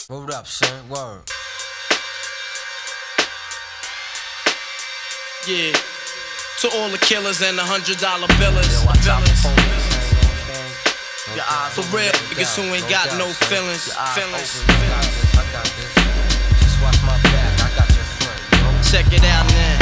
Word up, son. Word. Yeah. To all the killers and the $100 billers. For real, niggas who ain't got no feelings. Just watch my back. I got your front. Check it out now.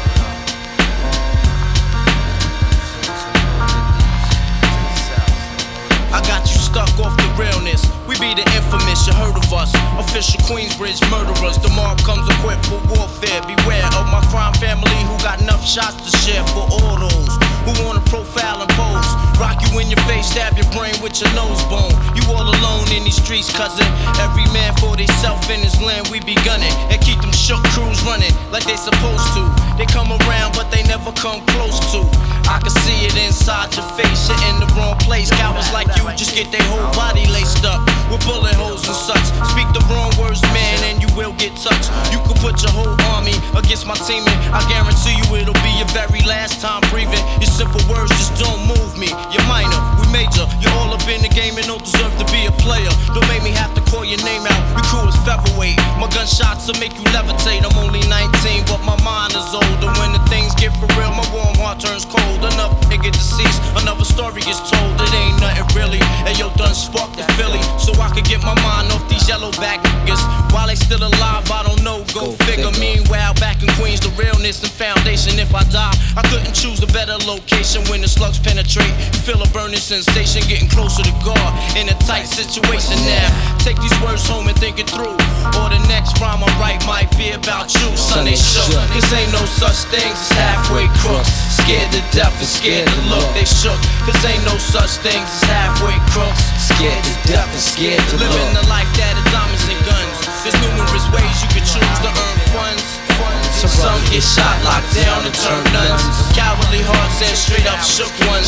I got you stuck off the realness. We be the infamous, you heard of us. Official Queensbridge murderers. The mob comes equipped for warfare. Beware of my crime family who got enough shots to share for all those who wanna profile and pose. Rock you in your face, stab your brain with your nose bone. You all alone in these streets, cousin. Every man for theyself in his land, we be gunning. And keep them shook crews running like they supposed to. They come around, but they never come close to. I can see it inside your face, you're in the wrong place. Cowards like you just get their whole body laced up with bullet holes and such. Speak the wrong words, man, and you will get touched. You could put your whole army against my team, and I guarantee you it'll be your very last time breathing. Your simple words just don't move me. You're minor, we major. You're all up in the game and don't deserve to be a player. Don't make me have to call your name out. Your crew is featherweight. My gunshots will make you levitate. I'm only 19, but my mind is older. When the things get for real, my warm heart turns cold. Another nigga deceased, another story is told. It ain't nothing really. And yo, done sparked the Philly, so I could get my mind off these yellow back niggas. While they still alive, I don't know, go figure. Meanwhile, back in Queens, the realness and foundation. If I die, I couldn't choose a better location. When the slugs penetrate, you feel a burning sensation, getting closer to God in a tight situation. Now, take these words home and think it through, or the next rhyme I write might be about you. Son, they shook, cause ain't no such things as halfway crooks. Scared to death and scared to look. They shook, cause ain't no such things as halfway crooks. Scared to death and scared to look. Living the life that is diamonds and guns. There's numerous ways you can choose to earn funds. Some get shot, locked down, and turn nuns. Cowardly hearts and straight up shook ones.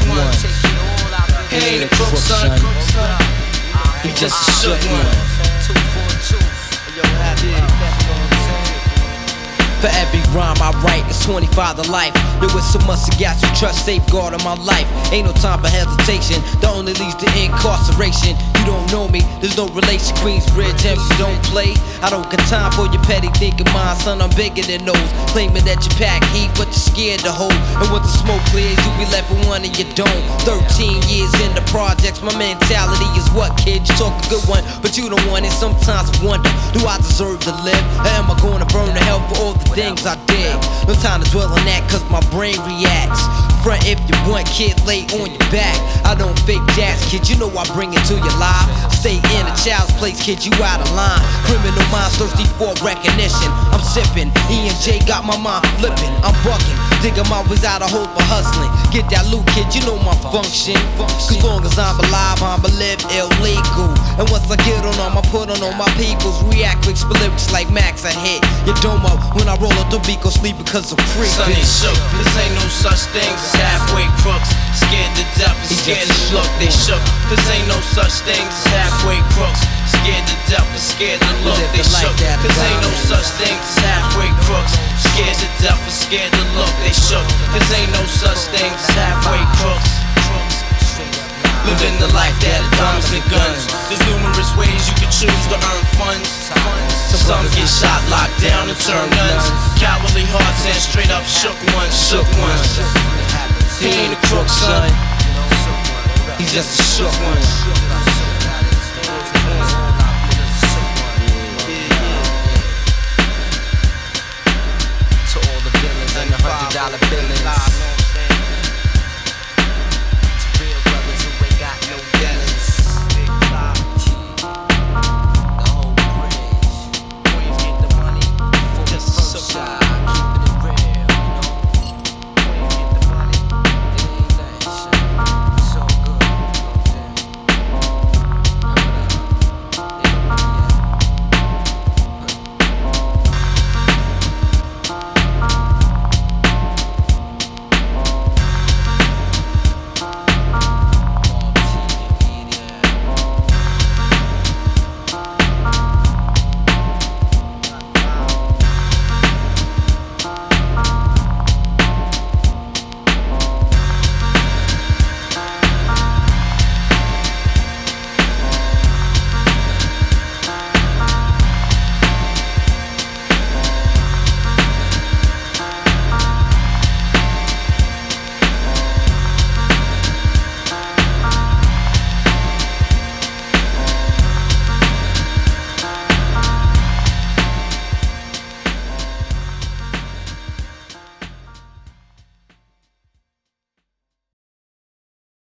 He ain't a crook, son. He just a shook one. For every rhyme I write, it's 25 to life. There was so much I got to trust, safeguard in my life. Ain't no time for hesitation, the only leads to incarceration. You don't know me, there's no relation. Queensbridge, and you don't play. I don't got time for your petty thinking, mine, son, I'm bigger than those. Claiming that you pack heat, but you're scared to hold. And once the smoke clears, you be left with one and you don't. 13 years in the projects, my mentality is what, kid? You talk a good one, but you don't want it. Sometimes I wonder, do I deserve to live? Or am I gonna burn to hell for all the things I did? No time to dwell on that, cause my brain reacts. Front if you want, kid, lay on your back. I don't fake jazz, kid, you know I bring it to your life. Stay in a child's place, kid, you out of line. Criminal minds thirsty for recognition. I'm sipping, E&J got my mind flipping. I'm bucking, digging my ways out of hope for hustling. Get that loot, kid, you know my function. Cause long as I'm alive, I'ma live illegal. And once I get on them, I put on all my peoples. React quick, split lyrics like Max, I hit your domo. When I roll up the beat, go sleep because I'm free. Son, they shook, cause ain't no such thing as halfway crooks. Scared to death and scared to look. They shook, cause ain't no such thing as halfway crooks. Scared to death and scared to look. They shook, cause ain't no such thing as halfway crooks. Scared to death and scared to look. They shook, cause ain't no such thing as halfway crooks. Living the life that is diamonds and guns. There's numerous ways you can choose to earn funds. Some get shot, locked down, and turn nuns. Cowardly hearts and straight up shook ones. He ain't a crook, son. He's just a shook one.